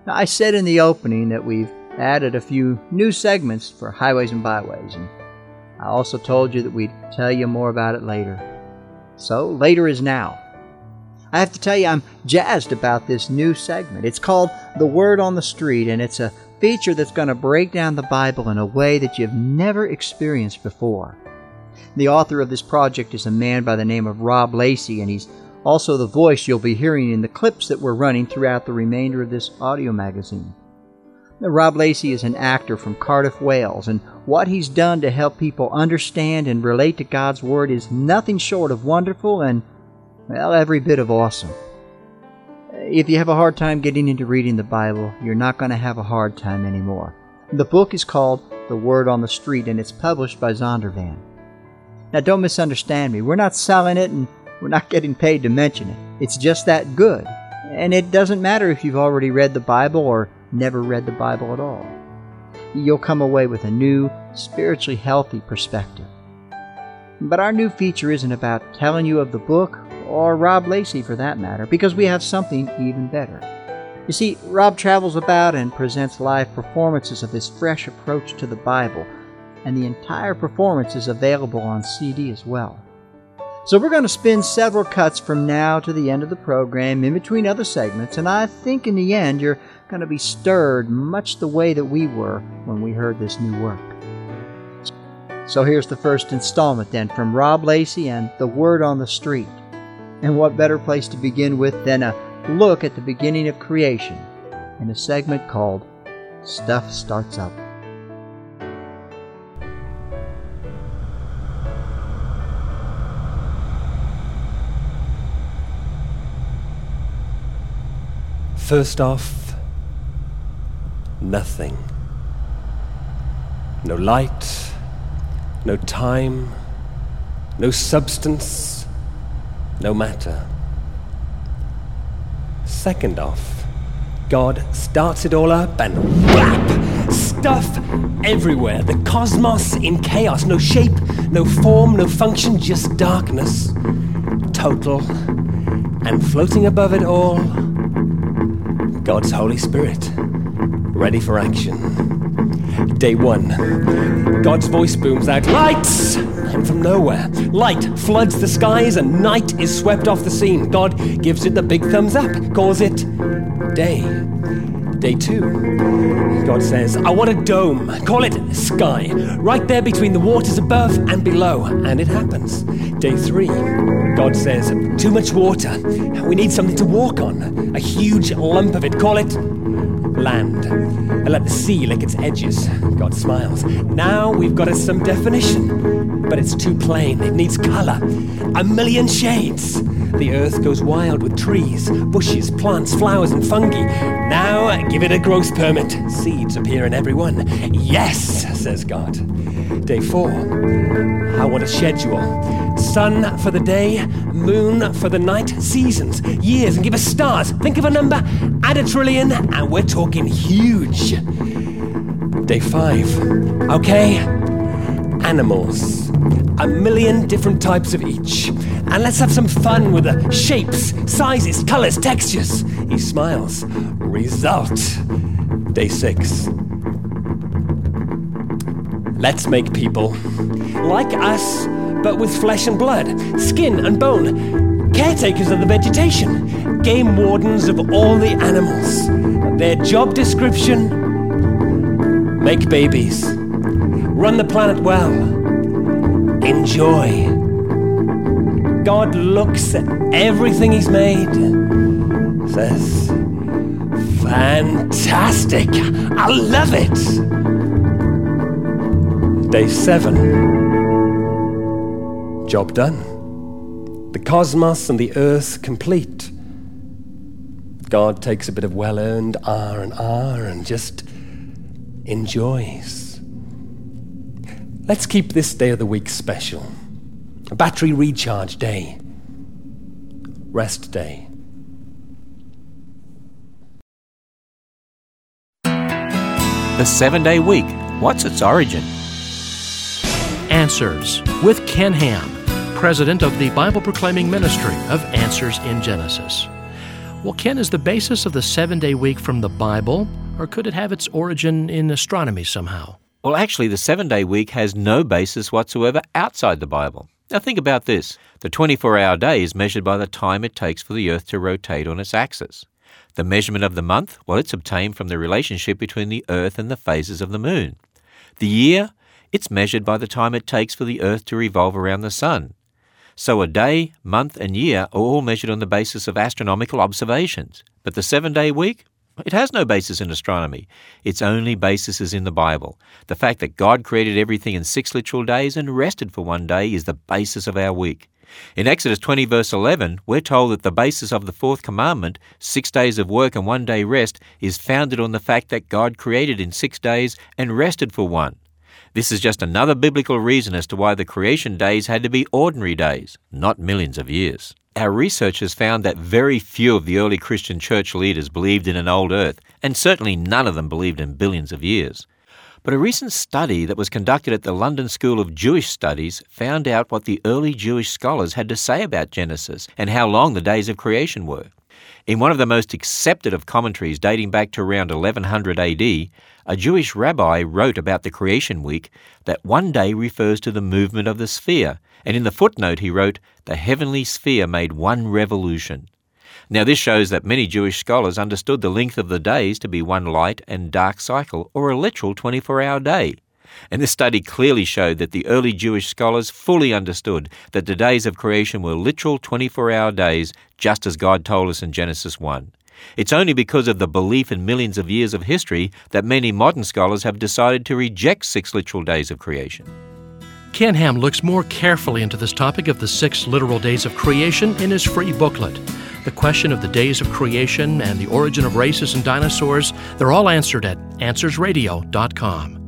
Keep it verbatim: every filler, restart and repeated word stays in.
Now, I said in the opening that we've added a few new segments for Highways and Byways, and I also told you that we'd tell you more about it later. So, later is now. I have to tell you, I'm jazzed about this new segment. It's called The Word on the Street, and it's a feature that's going to break down the Bible in a way that you've never experienced before. The author of this project is a man by the name of Rob Lacey, and he's also the voice you'll be hearing in the clips that we're running throughout the remainder of this audio magazine. Now, Rob Lacey is an actor from Cardiff, Wales, and what he's done to help people understand and relate to God's Word is nothing short of wonderful and, well, every bit of awesome. If you have a hard time getting into reading the Bible, you're not going to have a hard time anymore. The book is called The Word on the Street, and it's published by Zondervan. Now, don't misunderstand me. We're not selling it, and we're not getting paid to mention it. It's just that good. And it doesn't matter if you've already read the Bible or never read the Bible at all. You'll come away with a new, spiritually healthy perspective. But our new feature isn't about telling you of the book, or Rob Lacey for that matter, because we have something even better. You see, Rob travels about and presents live performances of his fresh approach to the Bible, and the entire performance is available on C D as well. So we're going to spin several cuts from now to the end of the program in between other segments, and I think in the end you're going to be stirred much the way that we were when we heard this new work. So here's the first installment then from Rob Lacey and The Word on the Street. And what better place to begin with than a look at the beginning of creation in a segment called Stuff Starts Up. First off, nothing. No light, no time, no substance, no matter. Second off, God starts it all up and whap! Stuff everywhere. The cosmos in chaos. No shape, no form, no function, just darkness. Total. And floating above it all, God's Holy Spirit, ready for action. Day one. God's voice booms out, lights! And from nowhere, light floods the skies and night is swept off the scene. God gives it the big thumbs up, calls it day. Day two. God says, I want a dome, call it sky, right there between the waters above and below. And it happens. Day three. God says, too much water. We need something to walk on. A huge lump of it. Call it land. And let the sea lick its edges. God smiles. Now we've got us some definition. But it's too plain. It needs color. A million shades. The earth goes wild with trees, bushes, plants, flowers, and fungi. Now give it a growth permit. Seeds appear in every one. Yes, says God. Day four. I want a schedule. Sun for the day, moon for the night, seasons, years, and give us stars. Think of a number, add a trillion, and we're talking huge. Day five. Okay, animals. A million different types of each. And let's have some fun with the shapes, sizes, colors, textures. He smiles. Result. Day six. Let's make people like us, but with flesh and blood, skin and bone, caretakers of the vegetation, game wardens of all the animals. Their job description, make babies, run the planet well, enjoy. God looks at everything he's made, says, fantastic, I love it. Day seven. Job done. The cosmos and the earth complete. God takes a bit of well-earned R and R and just enjoys. Let's keep this day of the week special. A battery recharge day. Rest day. The seven-day week. What's its origin? Answers with Ken Ham, president of the Bible Proclaiming Ministry of Answers in Genesis. Well, Ken, is the basis of the seven-day week from the Bible, or could it have its origin in astronomy somehow? Well, actually, the seven-day week has no basis whatsoever outside the Bible. Now think about this. The twenty-four hour day is measured by the time it takes for the Earth to rotate on its axis. The measurement of the month, well, it's obtained from the relationship between the Earth and the phases of the moon. The year, it's measured by the time it takes for the Earth to revolve around the sun. So a day, month, and year are all measured on the basis of astronomical observations. But the seven-day week? It has no basis in astronomy. Its only basis is in the Bible. The fact that God created everything in six literal days and rested for one day is the basis of our week. In Exodus twenty, verse eleven, we're told that the basis of the fourth commandment, six days of work and one day rest, is founded on the fact that God created in six days and rested for one. This is just another biblical reason as to why the creation days had to be ordinary days, not millions of years. Our research has found that very few of the early Christian church leaders believed in an old earth, and certainly none of them believed in billions of years. But a recent study that was conducted at the London School of Jewish Studies found out what the early Jewish scholars had to say about Genesis and how long the days of creation were. In one of the most accepted of commentaries dating back to around eleven hundred A D, a Jewish rabbi wrote about the creation week that one day refers to the movement of the sphere, and in the footnote he wrote, "The heavenly sphere made one revolution." Now this shows that many Jewish scholars understood the length of the days to be one light and dark cycle, or a literal twenty-four hour day. And this study clearly showed that the early Jewish scholars fully understood that the days of creation were literal twenty-four hour days, just as God told us in Genesis one. It's only because of the belief in millions of years of history that many modern scholars have decided to reject six literal days of creation. Ken Ham looks more carefully into this topic of the six literal days of creation in his free booklet. The question of the days of creation and the origin of races and dinosaurs, they're all answered at answers radio dot com.